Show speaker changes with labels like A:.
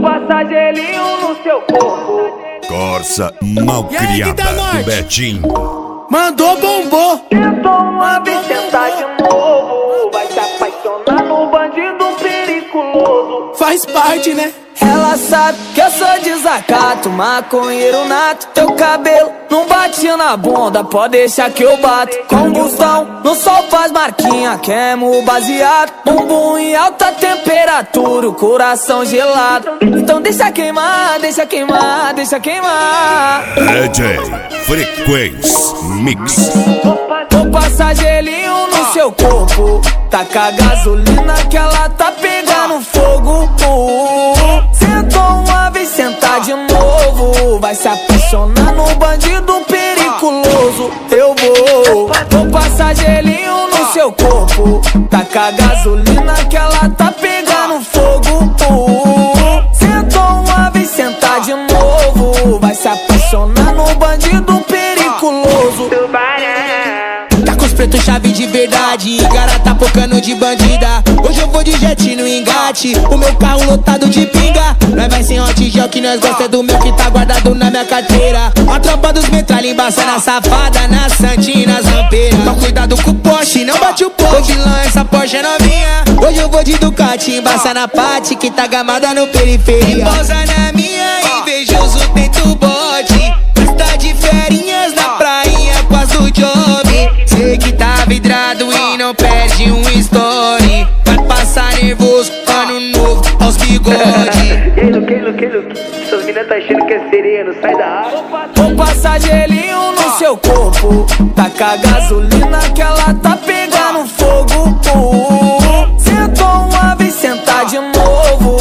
A: passar gelinho no seu corpo.
B: Corsa malcriada do Betinho.
C: Mandou, bombou.
A: Tentou uma vez, tentar de novo. Vai se apaixonar no bandido periculoso.
C: Faz parte, né?
D: Ela sabe que eu sou desacato, maconheiro nato. Teu cabelo não bate na bunda, pode deixar que eu bato. Combustão, no sol faz marquinha, queimo baseado. Bumbum em alta temperatura, o coração gelado. Então deixa queimar, deixa queimar, deixa queimar.
B: DJ Frequência Mix.
D: Vou passar gelinho no seu corpo, taca gasolina que ela tá pegando fogo. Sentou uma vez, sentar de novo. Vai se apaixonar no bandido periculoso. Eu vou passar gelinho no seu corpo, taca gasolina que ela tá pegando fogo. Sentou uma vez, sentar de novo. Vai se apaixonar no bandido periculoso.
C: Tá com os pretos chave de verdade, cara tá focando de bandida. Hoje eu vou de jet no engate, o meu carro lotado de pinga. Nós vai sem hot gel que nós gosta do meu que tá guardado na minha carteira. A tropa dos metralha embaçando a safada na Santina, zampeira. Então cuidado com o Porsche, não bate o pó. Vilão, essa Porsche é novinha. Hoje eu vou de Ducati, embaça na Pati que tá gamada no periferia. Pousa na minha, invejoso tenta o bote. Tá de ferinhas na prainha com as do job. Sei que tá vidrado e não perde um story. Vai passar nervoso, ano novo, aos bigode.
A: Ei, Luque, essas meninas tá achando que é sereia, não sai da água.
D: Vou passar gelinho no seu corpo, taca gasolina que ela tá pegando